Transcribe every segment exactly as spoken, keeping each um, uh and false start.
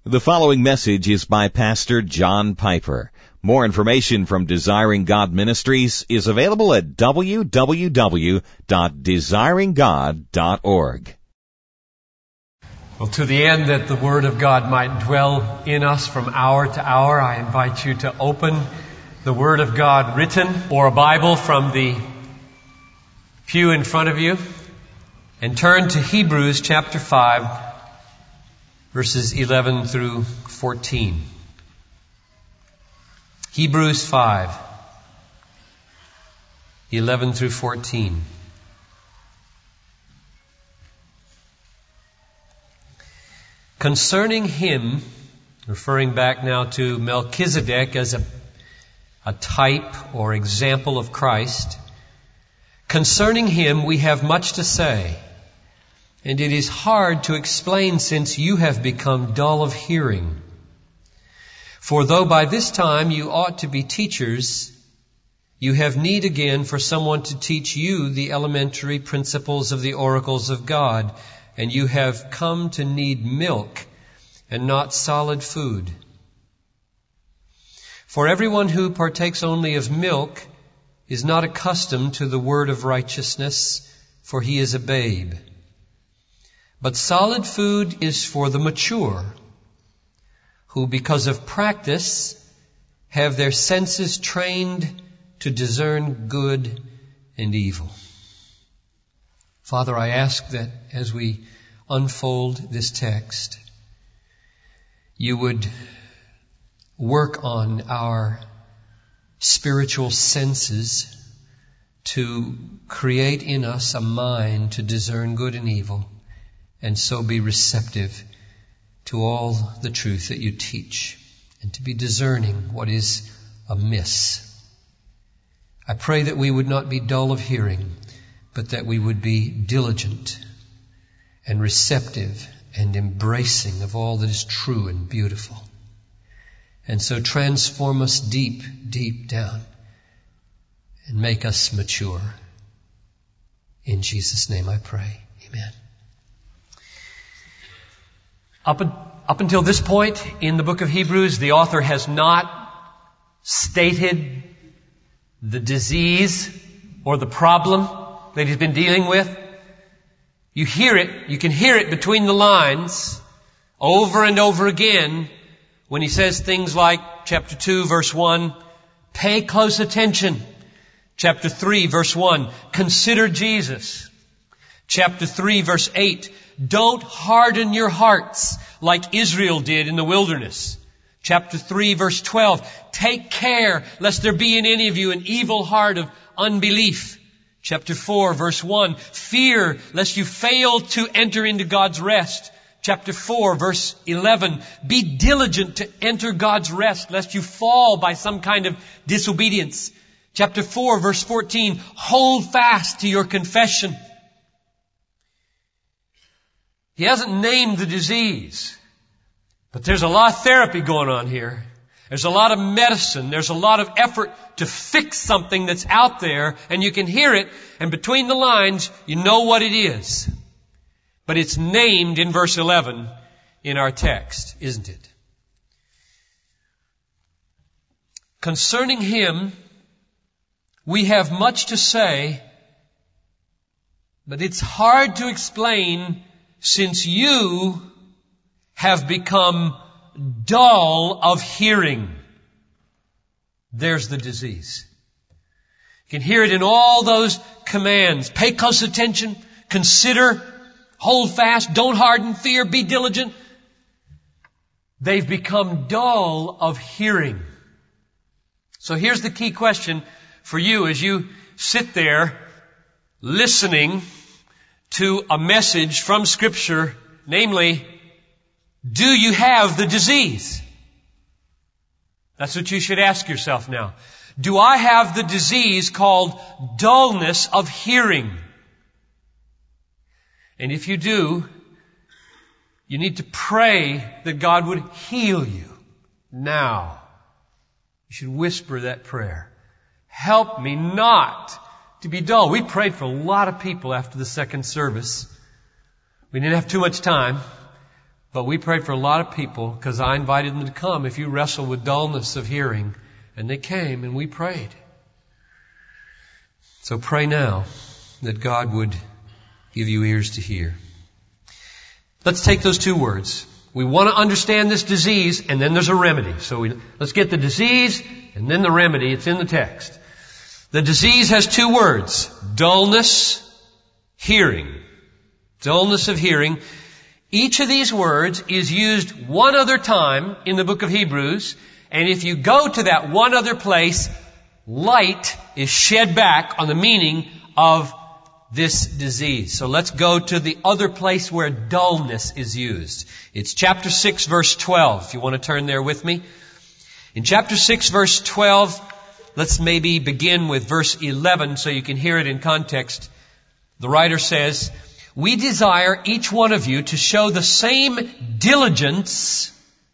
The following message is by Pastor John Piper. More information from Desiring God Ministries is available at w w w dot desiring god dot org. Well, to the end that the Word of God might dwell in us from hour to hour, I invite you to open the Word of God written or a Bible from the pew in front of you and turn to Hebrews chapter five, verses eleven through fourteen. Hebrews five, eleven through fourteen. Concerning him, referring back now to Melchizedek as a, a type or example of Christ, concerning him we have much to say, and it is hard to explain since you have become dull of hearing. For though by this time you ought to be teachers, you have need again for someone to teach you the elementary principles of the oracles of God, and you have come to need milk and not solid food. For everyone who partakes only of milk is not accustomed to the word of righteousness, for he is a babe. But solid food is for the mature, who because of practice have their senses trained to discern good and evil. Father, I ask that as we unfold this text, you would work on our spiritual senses to create in us a mind to discern good and evil, and so be receptive to all the truth that you teach, and to be discerning what is amiss. I pray that we would not be dull of hearing, but that we would be diligent and receptive and embracing of all that is true and beautiful. And so transform us deep, deep down and make us mature. In Jesus' name I pray. Amen. Up, up until this point in the book of Hebrews, the author has not stated the disease or the problem that he's been dealing with. You hear it, you can hear it between the lines over and over again when he says things like chapter two verse one, pay close attention. Chapter three verse one, consider Jesus. Chapter three verse eight, don't harden your hearts like Israel did in the wilderness. Chapter three verse twelve, take care lest there be in any of you an evil heart of unbelief. Chapter four verse one, fear lest you fail to enter into God's rest. Chapter four verse eleven, be diligent to enter God's rest lest you fall by some kind of disobedience. Chapter four verse fourteen, hold fast to your confession. He hasn't named the disease, but there's a lot of therapy going on here. There's a lot of medicine. There's a lot of effort to fix something that's out there, and you can hear it, and between the lines, you know what it is. But it's named in verse eleven in our text, isn't it? Concerning him, we have much to say, but it's hard to explain since you have become dull of hearing. There's the disease. You can hear it in all those commands. Pay close attention, consider, hold fast, don't harden, fear, be diligent. They've become dull of hearing. So here's the key question for you as you sit there listening to a message from Scripture, namely, do you have the disease? That's what you should ask yourself now. Do I have the disease called dullness of hearing? And if you do, you need to pray that God would heal you now. You should whisper that prayer. Help me not to be dull. We prayed for a lot of people after the second service. We didn't have too much time. But we prayed for a lot of people because I invited them to come if you wrestle with dullness of hearing. And they came and we prayed. So pray now that God would give you ears to hear. Let's take those two words. We want to understand this disease, and then there's a remedy. So we, let's get the disease and then the remedy. It's in the text. The disease has two words. Dullness, hearing. Dullness of hearing. Each of these words is used one other time in the book of Hebrews. And if you go to that one other place, light is shed back on the meaning of this disease. So let's go to the other place where dullness is used. It's chapter six, verse twelve, if you want to turn there with me. In chapter six, verse twelve, let's maybe begin with verse eleven so you can hear it in context. The writer says, "We desire each one of you to show the same diligence."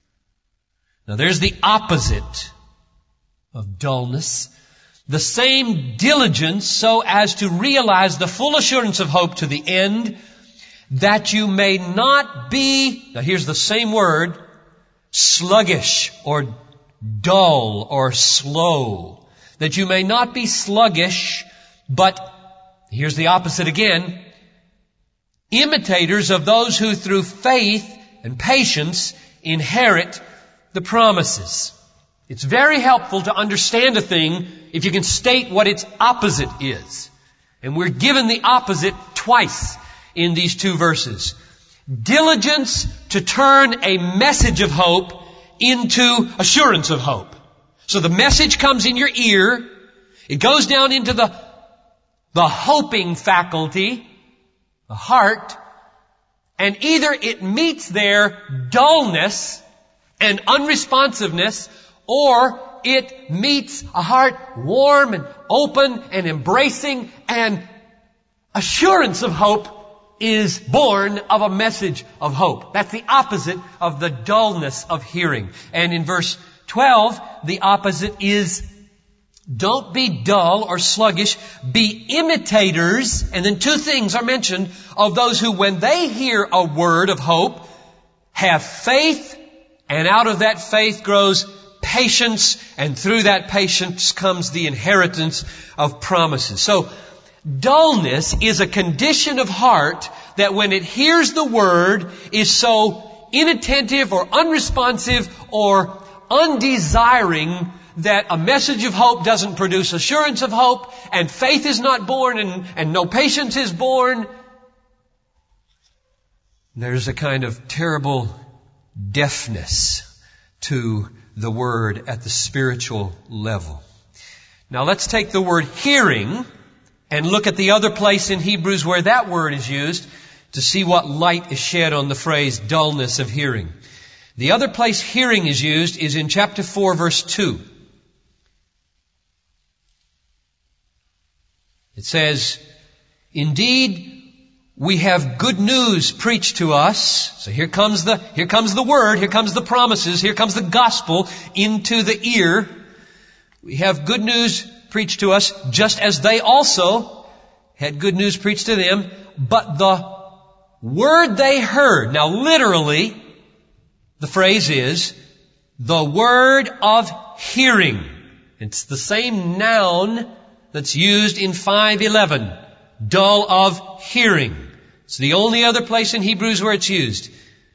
Now there's the opposite of dullness. The same diligence so as to realize the full assurance of hope to the end, that you may not be, now here's the same word, sluggish or dull or slow. That you may not be sluggish, but, here's the opposite again, imitators of those who through faith and patience inherit the promises. It's very helpful to understand a thing if you can state what its opposite is. And we're given the opposite twice in these two verses. Diligence to turn a message of hope into assurance of hope. So the message comes in your ear, it goes down into the, the hoping faculty, the heart, and either it meets their dullness and unresponsiveness, or it meets a heart warm and open and embracing, and assurance of hope is born of a message of hope. That's the opposite of the dullness of hearing. And in verse twelve, the opposite is, don't be dull or sluggish, be imitators, and then two things are mentioned, of those who when they hear a word of hope, have faith, and out of that faith grows patience, and through that patience comes the inheritance of promises. So, dullness is a condition of heart that when it hears the word is so inattentive or unresponsive or undesiring that a message of hope doesn't produce assurance of hope, and faith is not born, and, and no patience is born. There's a kind of terrible deafness to the word at the spiritual level. Now let's take the word hearing and look at the other place in Hebrews where that word is used to see what light is shed on the phrase dullness of hearing. The other place hearing is used is in chapter four, verse two. It says, "Indeed, we have good news preached to us." So here comes the, here comes the word, here comes the promises, here comes the gospel into the ear. We have good news preached to us, just as they also had good news preached to them. But the word they heard, now literally, the phrase is, the word of hearing. It's the same noun that's used in five eleven, dull of hearing. It's the only other place in Hebrews where it's used.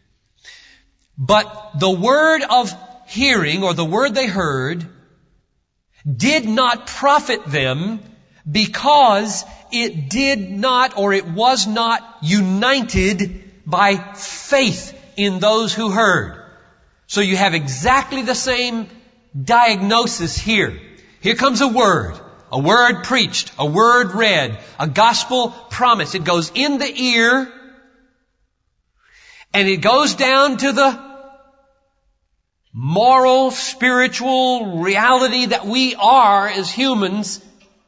But the word of hearing, or the word they heard, did not profit them because it did not, or it was not united by faith in those who heard. So you have exactly the same diagnosis here. Here comes a word. A word preached, a word read, a gospel promise. It goes in the ear, and it goes down to the moral, spiritual reality that we are as humans,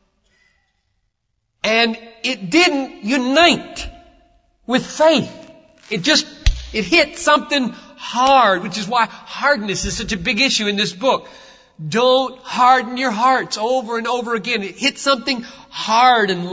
and it didn't unite with faith. It just, it hit something hard, which is why hardness is such a big issue in this book. Don't harden your hearts over and over again. It hit something hard and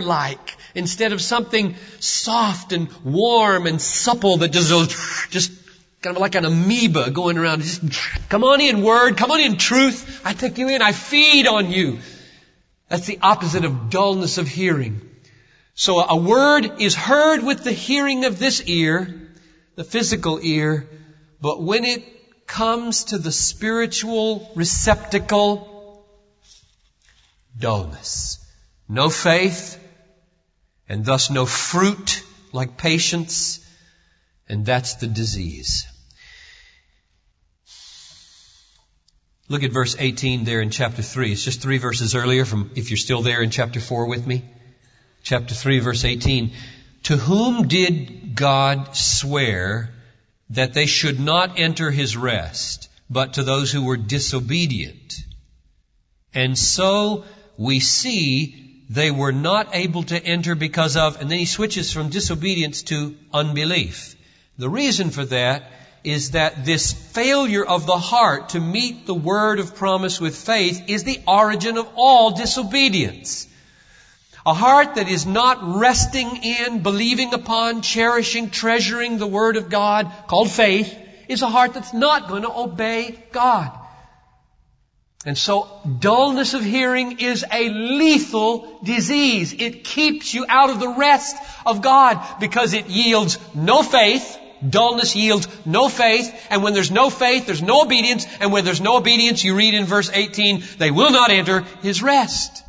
leather-like instead of something soft and warm and supple that just goes, just kind of like an amoeba going around. Just come on in, word. Come on in, truth. I take you in. I feed on you. That's the opposite of dullness of hearing. So a word is heard with the hearing of this ear, the physical ear, but when it comes to the spiritual receptacle, dullness. No faith, and thus no fruit like patience, and that's the disease. Look at verse eighteen there in chapter three. It's just three verses earlier from, if you're still there in chapter four with me. Chapter three, verse eighteen. To whom did God swear that they should not enter his rest, but to those who were disobedient? And so we see they were not able to enter because of, and then he switches from disobedience to unbelief. The reason for that is that this failure of the heart to meet the word of promise with faith is the origin of all disobedience. A heart that is not resting in, believing upon, cherishing, treasuring the word of God, called faith, is a heart that's not going to obey God. And so dullness of hearing is a lethal disease. It keeps you out of the rest of God because it yields no faith. Dullness yields no faith. And when there's no faith, there's no obedience. And when there's no obedience, you read in verse eighteen, they will not enter his rest.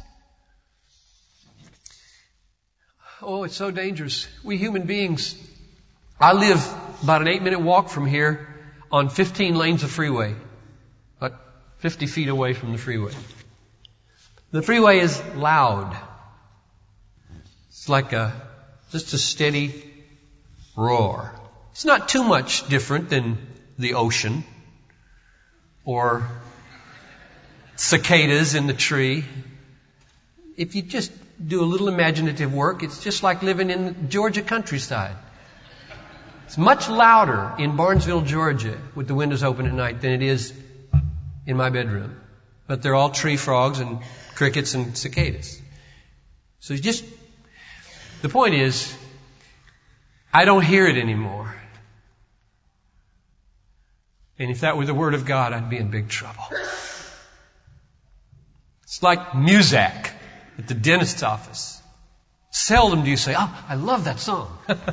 Oh, it's so dangerous. We human beings, I live about an eight minute walk from here on fifteen lanes of freeway. About fifty feet away from the freeway. The freeway is loud. It's like a, just a steady roar. It's not too much different than the ocean or cicadas in the tree. If you just do a little imaginative work, it's just like living in the Georgia countryside. It's much louder in Barnesville, Georgia, with the windows open at night than it is in my bedroom. But they're all tree frogs and crickets and cicadas. So you just, the point is, I don't hear it anymore. And if that were the Word of God, I'd be in big trouble. It's like Muzak at the dentist's office. Seldom do you say, oh, I love that song.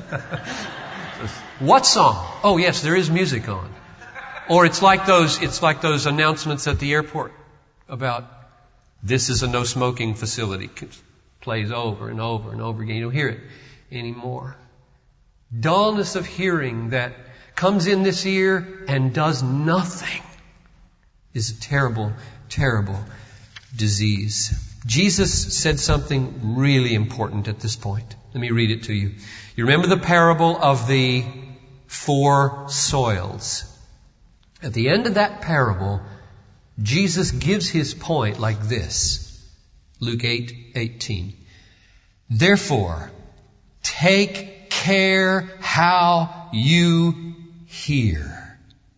What song? Oh, yes, there is music on. Or it's like those, it's like those announcements at the airport about this is a no smoking facility. It plays over and over and over again. You don't hear it anymore. Dullness of hearing that comes in this ear and does nothing is a terrible, terrible disease. Jesus said something really important at this point. Let me read it to you. You remember the parable of the four soils. At the end of that parable, Jesus gives his point like this. Luke eight eighteen. Therefore, take care how you hear.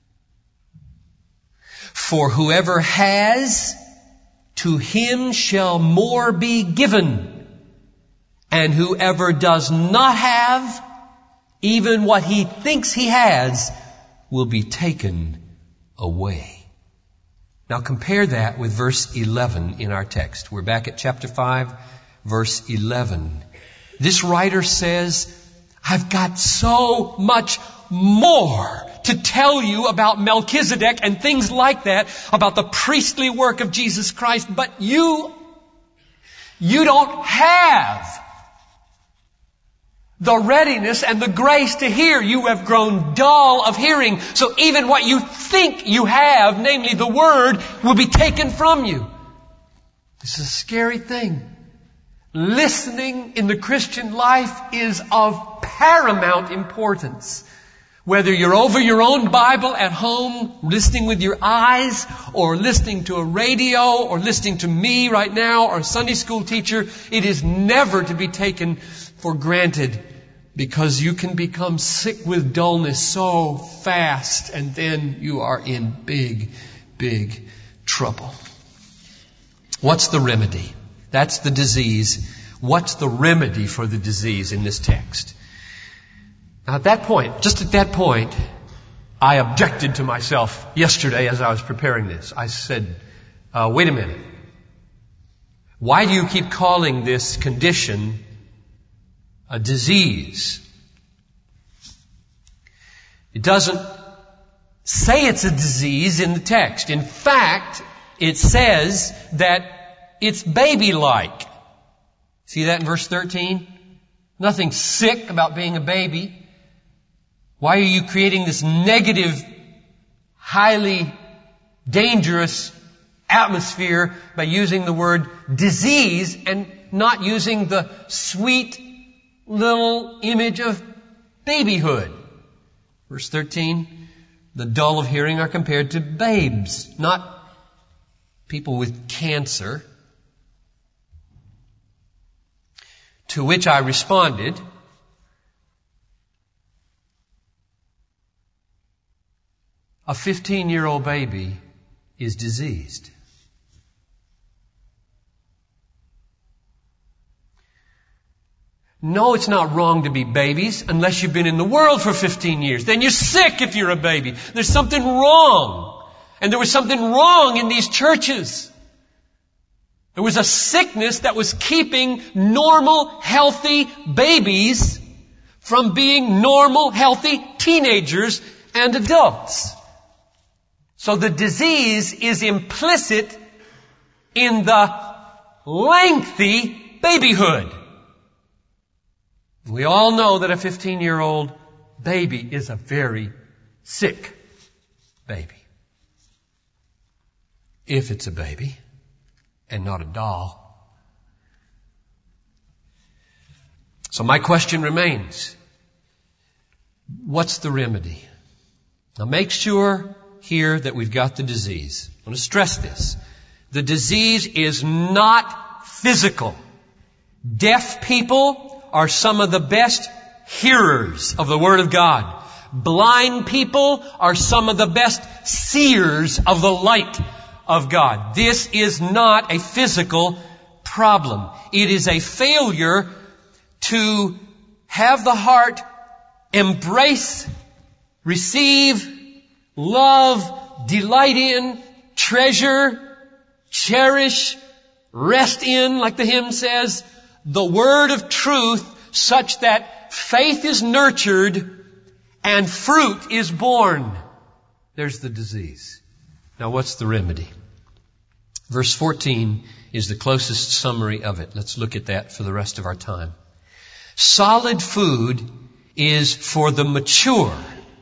For whoever has, to him shall more be given. And whoever does not have, even what he thinks he has, will be taken away. Now compare that with verse eleven in our text. We're back at chapter five, verse eleven. This writer says, I've got so much more to tell you about Melchizedek and things like that, about the priestly work of Jesus Christ, but you, you don't have the readiness and the grace to hear. You have grown dull of hearing. So even what you think you have, namely the Word, will be taken from you. This is a scary thing. Listening in the Christian life is of paramount importance. Whether you're over your own Bible at home, listening with your eyes, or listening to a radio, or listening to me right now, or a Sunday school teacher, it is never to be taken for granted, because you can become sick with dullness so fast, and then you are in big, big trouble. What's the remedy? That's the disease. What's the remedy for the disease in this text? Now at that point, just at that point, I objected to myself yesterday as I was preparing this. I said, uh, wait a minute. Why do you keep calling this condition a disease? It doesn't say it's a disease in the text. In fact, it says that it's baby-like. See that in verse thirteen? Nothing sick about being a baby. Why are you creating this negative, highly dangerous atmosphere by using the word disease and not using the sweet little image of babyhood? Verse thirteen, the dull of hearing are compared to babes, not people with cancer. To which I responded, a fifteen-year-old baby is diseased. No, it's not wrong to be babies unless you've been in the world for fifteen years. Then you're sick if you're a baby. There's something wrong. And there was something wrong in these churches. There was a sickness that was keeping normal, healthy babies from being normal, healthy teenagers and adults. So the disease is implicit in the lengthy babyhood. We all know that a fifteen-year-old baby is a very sick baby. If it's a baby and not a doll. So my question remains, what's the remedy? Now make sure here that we've got the disease. I want to stress this. The disease is not physical. Deaf people are some of the best hearers of the Word of God. Blind people are some of the best seers of the light of God. This is not a physical problem. It is a failure to have the heart embrace, receive, love, delight in, treasure, cherish, rest in, like the hymn says, the word of truth, such that faith is nurtured and fruit is born. There's the disease. Now what's the remedy? Verse fourteen is the closest summary of it. Let's look at that for the rest of our time. Solid food is for the mature,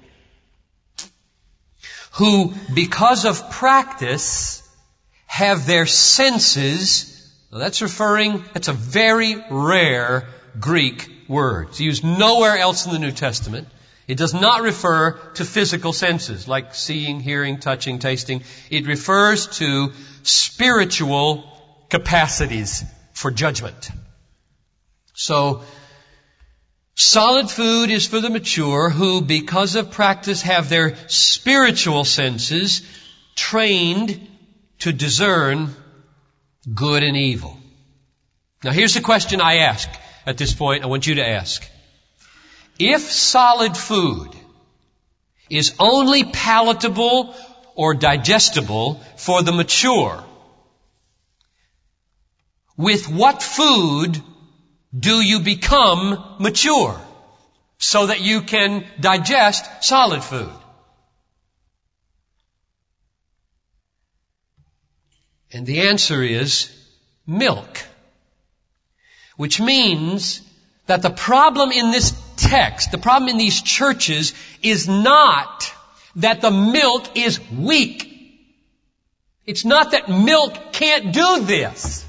who, because of practice, have their senses. Now that's referring, that's a very rare Greek word. It's used nowhere else in the New Testament. It does not refer to physical senses like seeing, hearing, touching, tasting. It refers to spiritual capacities for judgment. So, solid food is for the mature who, because of practice, have their spiritual senses trained to discern good and evil. Now here's the question I ask at this point. I want you to ask. If solid food is only palatable or digestible for the mature, with what food do you become mature so that you can digest solid food? And the answer is milk. Which means that the problem in this text, the problem in these churches, is not that the milk is weak. It's not that milk can't do this.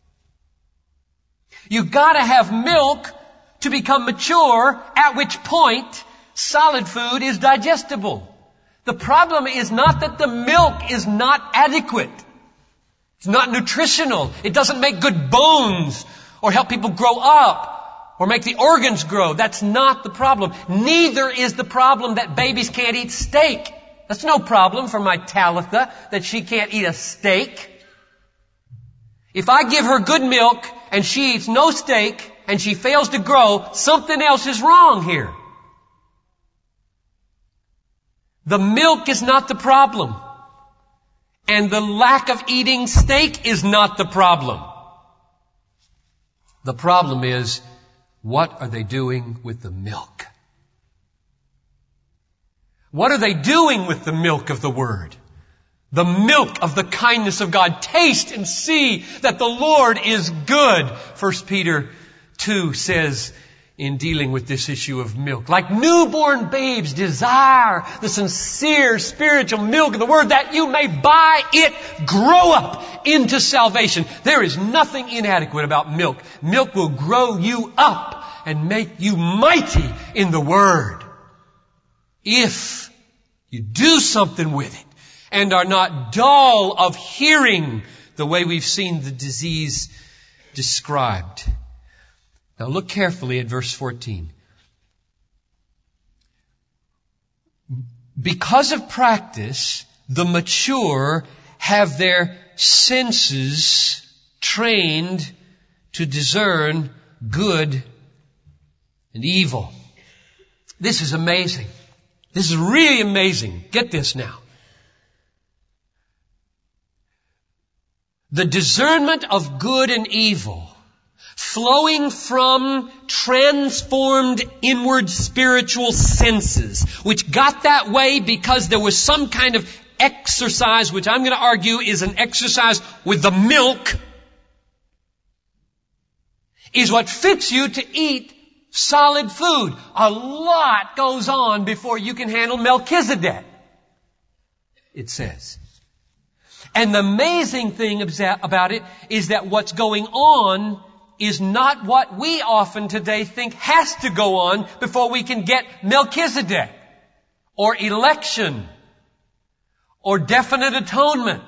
You've got to have milk to become mature, at which point solid food is digestible. The problem is not that the milk is not adequate. It's not nutritional. It doesn't make good bones or help people grow up or make the organs grow. That's not the problem. Neither is the problem that babies can't eat steak. That's no problem for my Talitha, that she can't eat a steak. If I give her good milk and she eats no steak and she fails to grow, something else is wrong here. The milk is not the problem. And the lack of eating steak is not the problem. The problem is, what are they doing with the milk? What are they doing with the milk of the Word? The milk of the kindness of God. Taste and see that the Lord is good. First Peter two says, in dealing with this issue of milk, like newborn babes desire the sincere spiritual milk of the Word, that you may by it grow up into salvation. There is nothing inadequate about milk. Milk will grow you up and make you mighty in the Word, if you do something with it and are not dull of hearing, the way we've seen the disease described. Now look carefully at verse fourteen. Because of practice, the mature have their senses trained to discern good and evil. This is amazing. This is really amazing. Get this now. The discernment of good and evil, flowing from transformed inward spiritual senses, which got that way because there was some kind of exercise, which I'm going to argue is an exercise with the milk, is what fits you to eat solid food. A lot goes on before you can handle Melchizedek, it says. And the amazing thing about it is that what's going on is not what we often today think has to go on before we can get Melchizedek, or election, or definite atonement.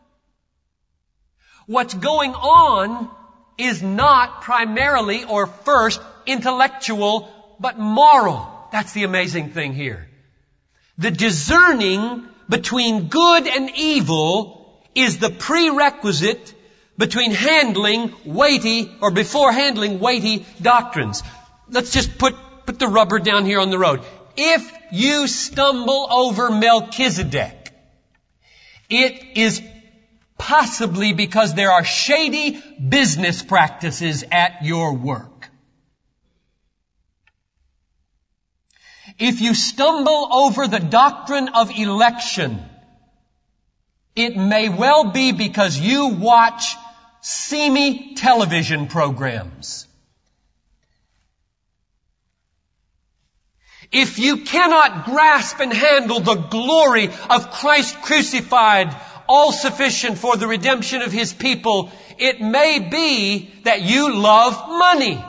What's going on is not primarily or first intellectual, but moral. That's the amazing thing here. The discerning between good and evil is the prerequisite between handling weighty, or before handling weighty doctrines. Let's just put, put the rubber down here on the road. If you stumble over Melchizedek, it is possibly because there are shady business practices at your work. If you stumble over the doctrine of election, it may well be because you watch seamy television programs. If you cannot grasp and handle the glory of Christ crucified, all sufficient for the redemption of His people, it may be that you love money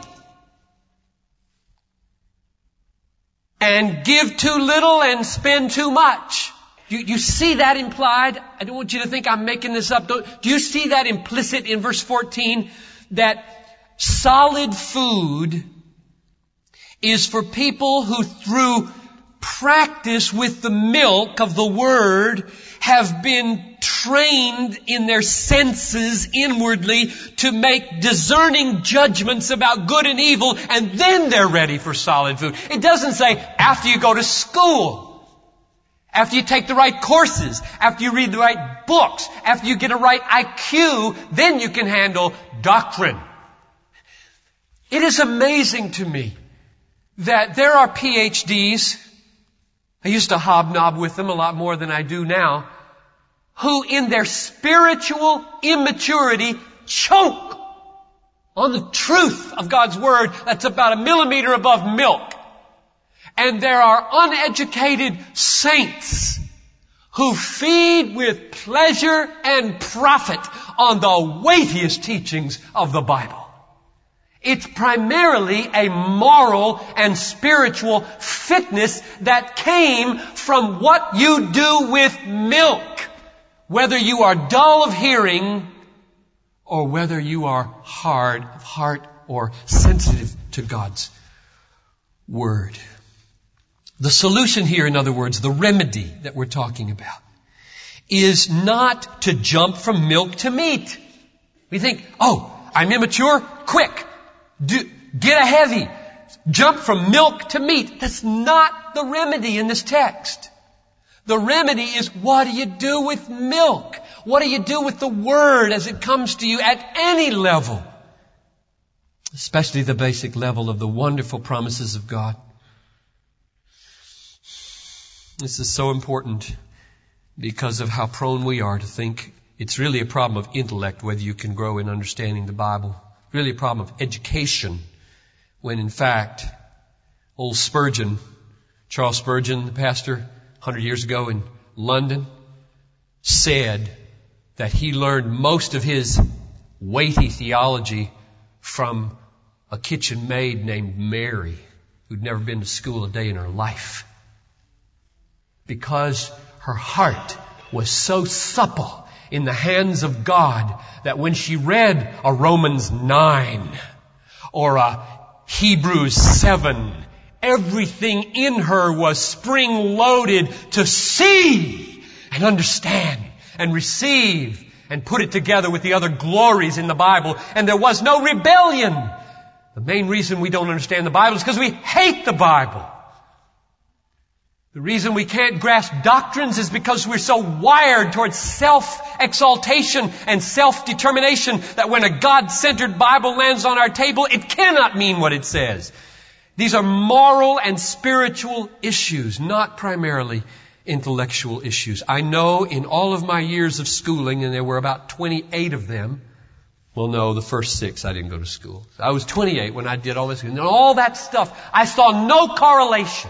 and give too little and spend too much. You, you see that implied? I don't want you to think I'm making this up. Don't, do you see that implicit in verse fourteen? That solid food is for people who through practice with the milk of the Word have been trained in their senses inwardly to make discerning judgments about good and evil, and then they're ready for solid food. It doesn't say after you go to school, after you take the right courses, after you read the right books, after you get a right I Q, then you can handle doctrine. It is amazing to me that there are P H Ds, I used to hobnob with them a lot more than I do now, who in their spiritual immaturity choke on the truth of God's Word that's about a millimeter above milk. And there are uneducated saints who feed with pleasure and profit on the weightiest teachings of the Bible. It's primarily a moral and spiritual fitness that came from what you do with milk, whether you are dull of hearing or whether you are hard of heart or sensitive to God's Word. The solution here, in other words, the remedy that we're talking about, is not to jump from milk to meat. We think, oh, I'm immature, quick, do, get a heavy, jump from milk to meat. That's not the remedy in this text. The remedy is, what do you do with milk? What do you do with the Word as it comes to you at any level? Especially the basic level of the wonderful promises of God. This is so important because of how prone we are to think it's really a problem of intellect whether you can grow in understanding the Bible. Really a problem of education, when in fact, old Spurgeon, Charles Spurgeon, the pastor one hundred years ago in London, said that he learned most of his weighty theology from a kitchen maid named Mary, who'd never been to school a day in her life. Because her heart was so supple in the hands of God that when she read a Romans nine or a Hebrews seven, everything in her was spring-loaded to see and understand and receive and put it together with the other glories in the Bible. And there was no rebellion. The main reason we don't understand the Bible is because we hate the Bible. The reason we can't grasp doctrines is because we're so wired towards self-exaltation and self-determination that when a God-centered Bible lands on our table, it cannot mean what it says. These are moral and spiritual issues, not primarily intellectual issues. I know in all of my years of schooling, and there were about twenty-eight of them, well, no, the first six I didn't go to school. I was twenty-eight when I did all this. And all that stuff, I saw no correlation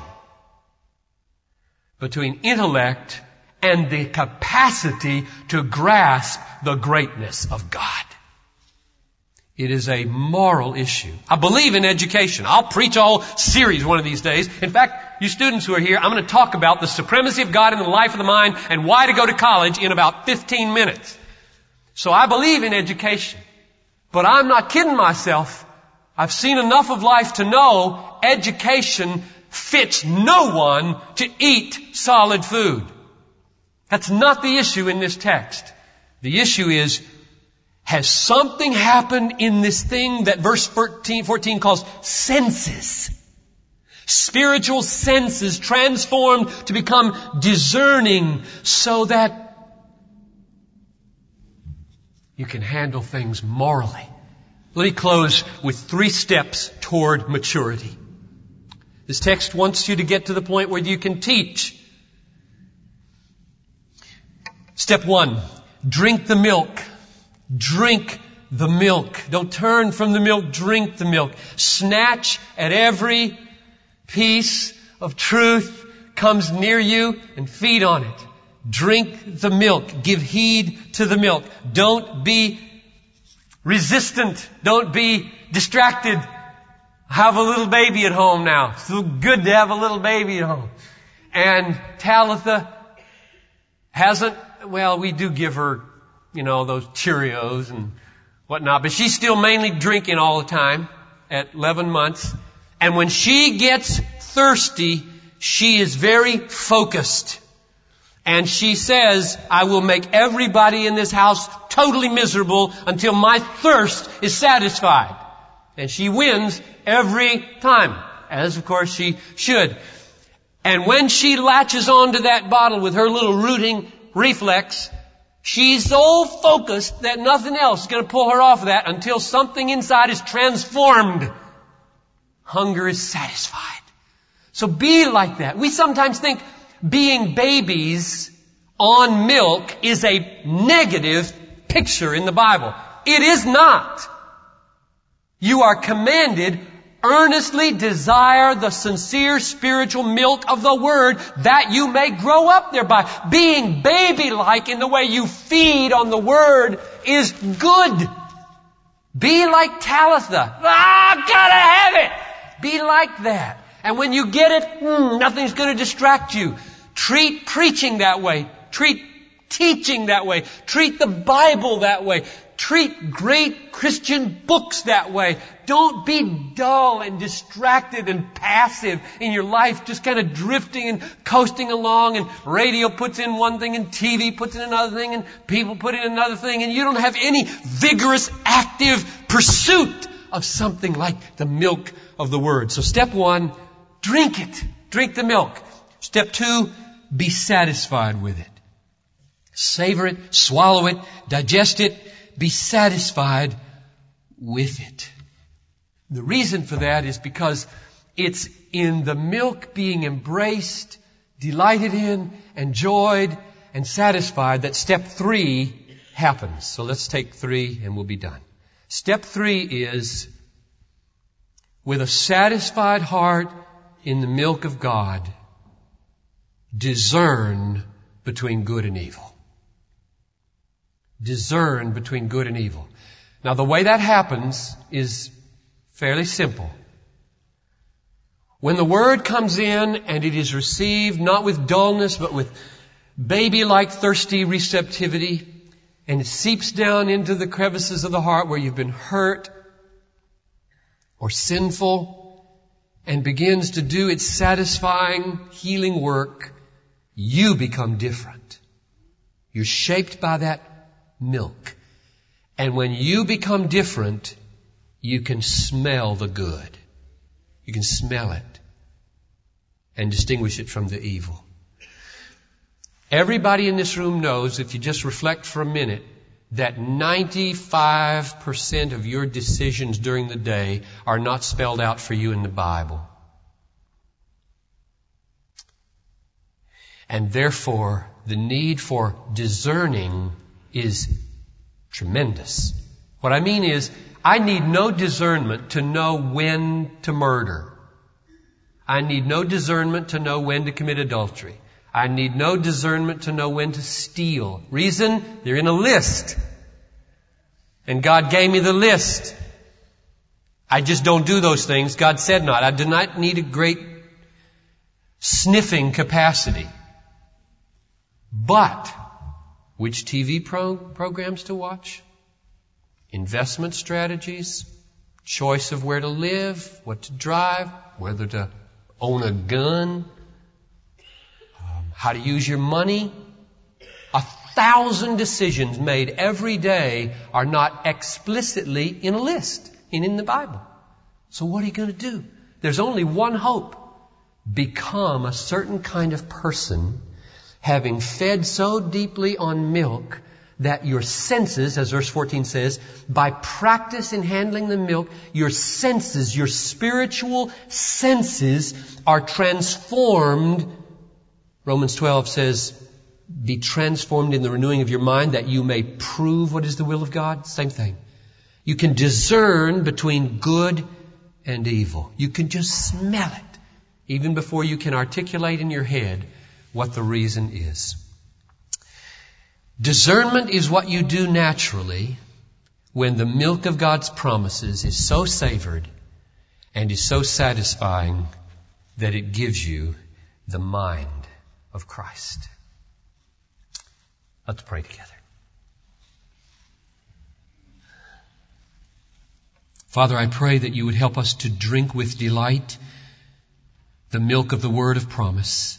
between intellect and the capacity to grasp the greatness of God. It is a moral issue. I believe in education. I'll preach a whole series one of these days. In fact, you students who are here, I'm going to talk about the supremacy of God in the life of the mind and why to go to college in about fifteen minutes. So I believe in education. But I'm not kidding myself. I've seen enough of life to know education fits no one to eat solid food. That's not the issue in this text. The issue is, has something happened in this thing that verse fourteen calls senses? Spiritual senses transformed to become discerning so that you can handle things morally. Let me close with three steps toward maturity. This text wants you to get to the point where you can teach. Step one, drink the milk. Drink the milk. Don't turn from the milk, drink the milk. Snatch at every piece of truth comes near you and feed on it. Drink the milk. Give heed to the milk. Don't be resistant. Don't be distracted. I have a little baby at home now. It's so good to have a little baby at home. And Talitha hasn't, well, we do give her, you know, those Cheerios and whatnot, but she's still mainly drinking all the time at eleven months. And when she gets thirsty, she is very focused. And she says, I will make everybody in this house totally miserable until my thirst is satisfied. And she wins every time, as of course she should. And when she latches onto that bottle with her little rooting reflex, she's so focused that nothing else is going to pull her off of that until something inside is transformed. Hunger is satisfied. So be like that. We sometimes think being babies on milk is a negative picture in the Bible. It is not. You are commanded, earnestly desire the sincere spiritual milk of the Word that you may grow up thereby. Being baby-like in the way you feed on the Word is good. Be like Talitha. Ah, gotta have it. Be like that. And when you get it, hmm, nothing's going to distract you. Treat preaching that way. Treat teaching that way. Treat the Bible that way. Treat great Christian books that way. Don't be dull and distracted and passive in your life, just kind of drifting and coasting along, and radio puts in one thing and T V puts in another thing and people put in another thing, and you don't have any vigorous, active pursuit of something like the milk of the Word. So step one, drink it. Drink the milk. Step two, be satisfied with it. Savor it, swallow it, digest it, be satisfied with it. The reason for that is because it's in the milk being embraced, delighted in, enjoyed, and satisfied that step three happens. So let's take three and we'll be done. Step three is, with a satisfied heart in the milk of God, discern between good and evil. Discern between good and evil. Now, the way that happens is fairly simple. When the Word comes in and it is received not with dullness but with baby-like thirsty receptivity, and it seeps down into the crevices of the heart where you've been hurt or sinful and begins to do its satisfying, healing work, you become different. You're shaped by that milk. And when you become different, you can smell the good. You can smell it and distinguish it from the evil. Everybody in this room knows, if you just reflect for a minute, that ninety-five percent of your decisions during the day are not spelled out for you in the Bible. And therefore, the need for discerning is tremendous. What I mean is, I need no discernment to know when to murder. I need no discernment to know when to commit adultery. I need no discernment to know when to steal. Reason? They're in a list. And God gave me the list. I just don't do those things. God said not. I do not need a great sniffing capacity. But which T V pro- programs to watch? Investment strategies, choice of where to live, what to drive, whether to own a gun, um, how to use your money. A thousand decisions made every day are not explicitly in a list and in the Bible. So what are you going to do? There's only one hope. Become a certain kind of person, having fed so deeply on milk that your senses, as verse fourteen says, by practice in handling the milk, your senses, your spiritual senses are transformed. Romans twelve says, be transformed in the renewing of your mind that you may prove what is the will of God. Same thing. You can discern between good and evil. You can just smell it, even before you can articulate in your head what the reason is. Discernment is what you do naturally when the milk of God's promises is so savored and is so satisfying that it gives you the mind of Christ. Let's pray together. Father, I pray that you would help us to drink with delight the milk of the word of promise,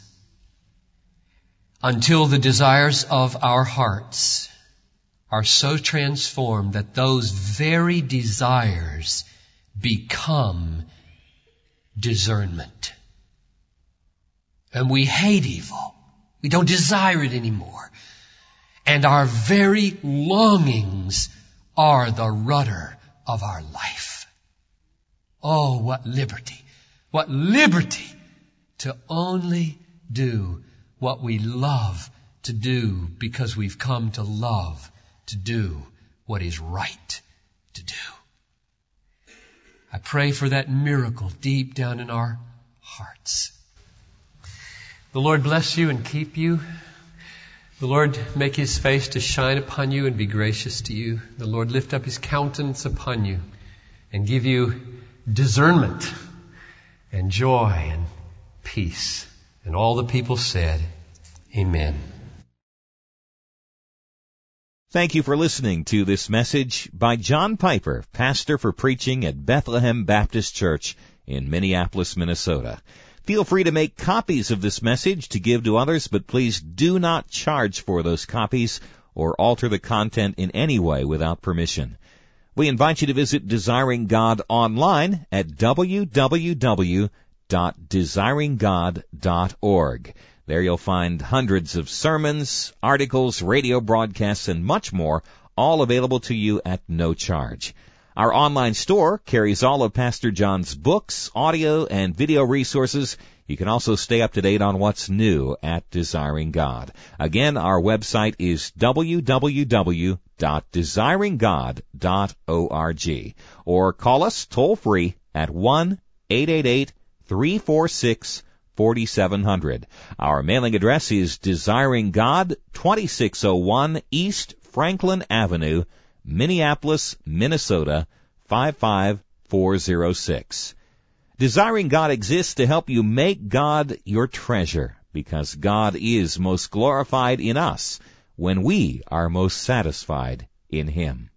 until the desires of our hearts are so transformed that those very desires become discernment. And we hate evil. We don't desire it anymore. And our very longings are the rudder of our life. Oh, what liberty. What liberty to only do what we love to do because we've come to love to do what is right to do. I pray for that miracle deep down in our hearts. The Lord bless you and keep you. The Lord make His face to shine upon you and be gracious to you. The Lord lift up His countenance upon you and give you discernment and joy and peace. And all the people said, Amen. Thank you for listening to this message by John Piper, pastor for preaching at Bethlehem Baptist Church in Minneapolis, Minnesota. Feel free to make copies of this message to give to others, but please do not charge for those copies or alter the content in any way without permission. We invite you to visit Desiring God online at w w w dot desiring god dot org. There you'll find hundreds of sermons, articles, radio broadcasts, and much more, all available to you at no charge. Our online store carries all of Pastor John's books, audio, and video resources. You can also stay up to date on what's new at Desiring God. Again, our website is w w w dot desiring god dot org, or call us toll-free at one eight eight eight, three four six, four seven zero zero. Our mailing address is Desiring God, twenty-six oh one East Franklin Avenue, Minneapolis, Minnesota, five five four zero six. Desiring God exists to help you make God your treasure, because God is most glorified in us when we are most satisfied in Him.